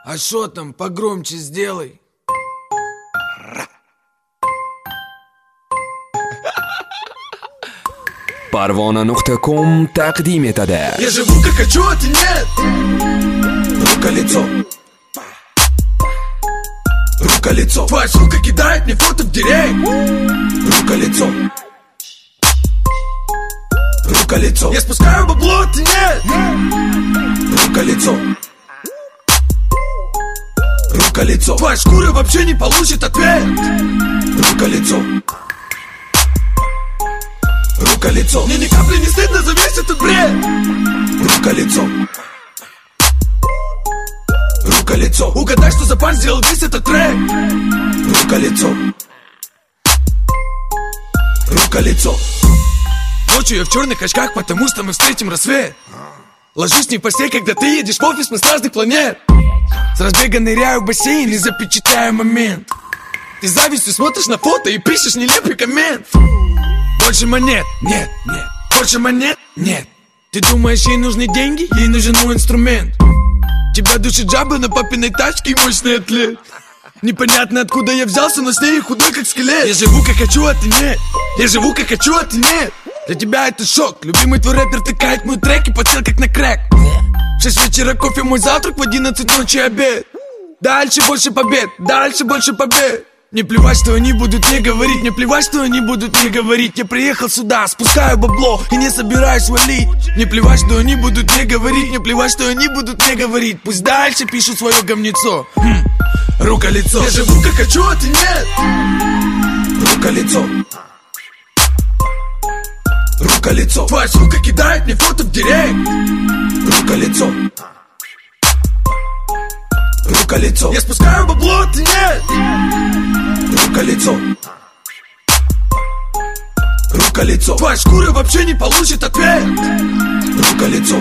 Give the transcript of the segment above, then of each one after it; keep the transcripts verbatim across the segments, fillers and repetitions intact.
А шо там, погромче сделай. Parvona nuqta com taqdim etadi. Я живу как хочу, а ты нет. Рука-лицо. Рука-лицо. Твоя сука кидает мне фото в директ. Рука-лицо. Рука-лицо. Я спускаю бабло, а ты нет. Рука-лицо. Рука-лицо. Твоя шкура вообще не получит ответ. Рука-лицо. Рука-лицо. Мне ни капли не стыдно за весь этот бред. Рука-лицо. Рука-лицо. Угадай, что за парень сделал весь этот трек. Рука-лицо. Рука-лицо. Ночью я в черных очках, потому что мы встретим рассвет. Ложусь не в постель, когда ты едешь в офис, мы с разных планет. С разбега ныряю в бассейн и запечатляю момент. Ты завистью смотришь на фото и пишешь нелепый коммент. Больше монет, нет, нет. Больше монет, нет. Ты думаешь, ей нужны деньги? Ей нужен мой инструмент. Тебя душит жаба на папиной тачке и мощный атлет. Непонятно, откуда я взялся, но с ней худой как скелет. Я живу как хочу, а ты нет. Я живу как хочу, а ты нет. Для тебя это шок. Любимый твой рэпер тыкает мой трек и подсел как на крэк. В шесть вечера кофе мой завтрак, в одиннадцать ночи обед. Дальше больше побед, дальше больше побед. Мне плевать, что они будут мне говорить. Мне плевать, что они будут мне говорить. Я приехал сюда, спускаю бабло и не собираюсь валить. Мне плевать, что они будут мне говорить. Мне плевать, что они будут мне говорить. Пусть дальше пишут свое говнецо. хм. Рука-лицо. Я живу как хочу, а ты нет. Рука-лицо. Рука-лицо. Твоя сука кидает мне фото в директ. Рука-лицо. Рука-лицо. Я спускаю бабло, а ты нет. Рука-лицо. Рука-лицо. Твоя шкура вообще не получит ответ. Рука-лицо.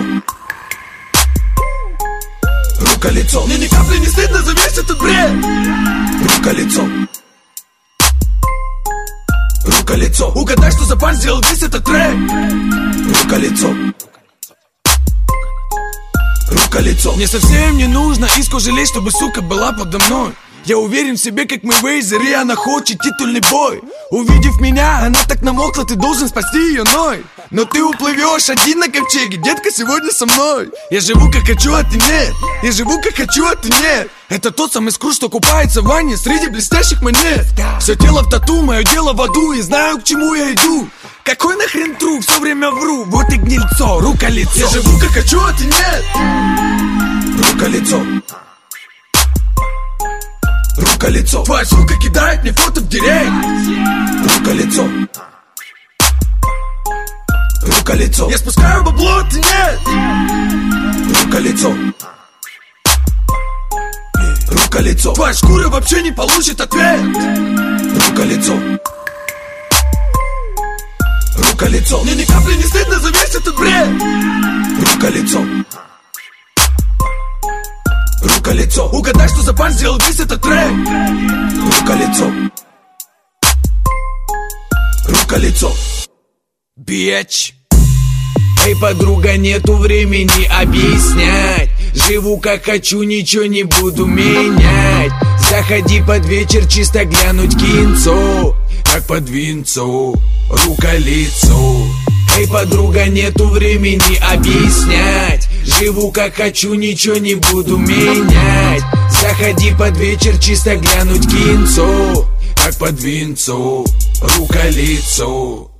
Рука-лицо. Мне ни капли не стыдно за весь этот бред. Рука-лицо. Рука-лицо. Угадай, что за парень сделал весь этот трек. Рука-лицо. Рука-лицо. Мне совсем не нужно иску жалеть, чтобы сука была подо мной. Я уверен в себе, как Мэйвезер, и она хочет титульный бой. Увидев меня, она так намокла, ты должен спасти ее ной. Но ты уплывешь один на ковчеге, детка, сегодня со мной. Я живу как хочу, а ты нет. Я живу как хочу, а ты нет. Это тот самый скрут, что купается в ванне среди блестящих монет. Все тело в тату, мое дело в аду, и знаю, к чему я иду. Какой нахрен тру, все время вру, вот и гнильцо, рука-лицо. Я живу как хочу, а ты нет. Рука-лицо. Рука-лицо. Твоя сука кидает мне фото в директ. Рука-лицо. Рука-лицо. Я спускаю бабло, а ты нет. Рука-лицо. Рука-лицо. Твоя шкура вообще не получит ответ. Рука-лицо. Рука-лицо. Мне ни капли не стыдно за весь этот бред. Рука-лицо. Рука-лицо. Угадай, что за парень сделал весь этот трек. Рука-лицо. Рука-лицо. Бич. Эй, подруга, нету времени объяснять. Живу как хочу, ничего не буду менять. Заходи под вечер, чисто глянуть кинцо. Как под винцо, рука-лицо. Эй, подруга, нету времени объяснять. Живу как хочу, ничего не буду менять. Заходи под вечер, чисто глянуть кинцо. Как под винцо, рука-лицо.